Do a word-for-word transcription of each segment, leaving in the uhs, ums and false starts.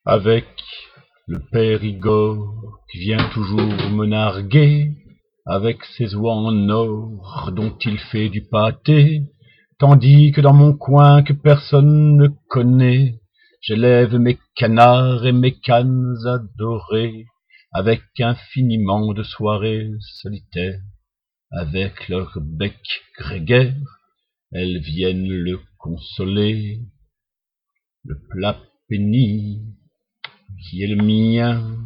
Avec le Périgord qui vient toujours me narguer, avec ses oies en or dont il fait du pâté, tandis que dans mon coin que personne ne connaît, j'élève mes canards et mes cannes adorées, avec infiniment de soirées solitaires, avec leur bec grégaire, elles viennent le consoler. Le plat péni qui est le mien,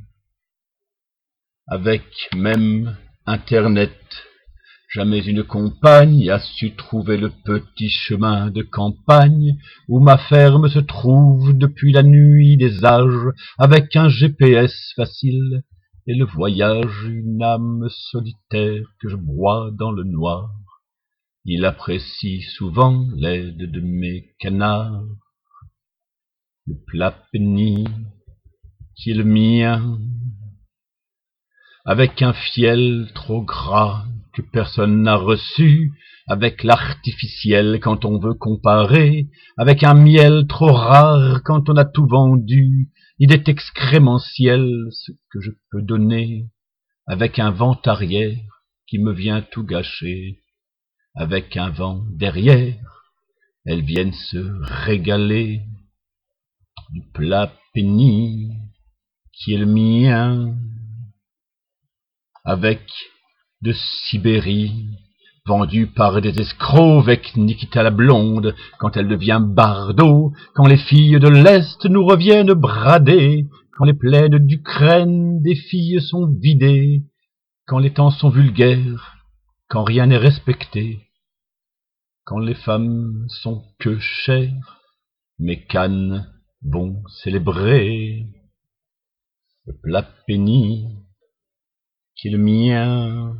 avec même Internet, jamais une compagne a su trouver le petit chemin de campagne où ma ferme se trouve depuis la nuit des âges, avec un G P S facile et le voyage une âme solitaire que je broie dans le noir. Il apprécie souvent l'aide de mes canards. Le plat péni qui est le mien, avec un fiel trop gras que personne n'a reçu, avec l'artificiel quand on veut comparer, avec un miel trop rare quand on a tout vendu, il est excrémentiel ce que je peux donner, avec un vent arrière qui me vient tout gâcher, avec un vent derrière, elles viennent se régaler du plat péni qui est le mien, avec de Sibérie, vendue par des escrocs, avec Nikita la blonde, quand elle devient bardo, quand les filles de l'Est nous reviennent brader, quand les plaines d'Ukraine des filles sont vidées, quand les temps sont vulgaires, quand rien n'est respecté, quand les femmes sont que chères, mes cannes vont célébrer le plat péni qui est le mien.